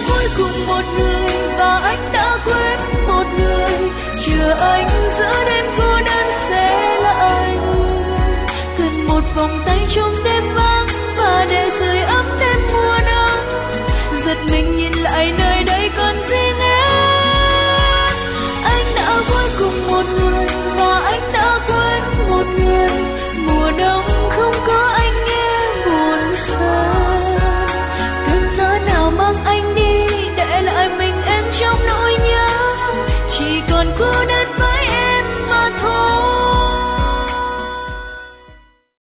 vui cùng một người và anh đã quên một người. Chờ anh giữa đêm cô đơn sẽ là anh. Cần một vòng tay trong đêm vắng và để sưởi ấm đêm mùa đông. Giật mình nhìn lại nơi đây còn gì nữa. Anh đã vui cùng một người và anh đã quên một người. Mùa đông không có anh nghe buồn xa. Cơn gió nào mang anh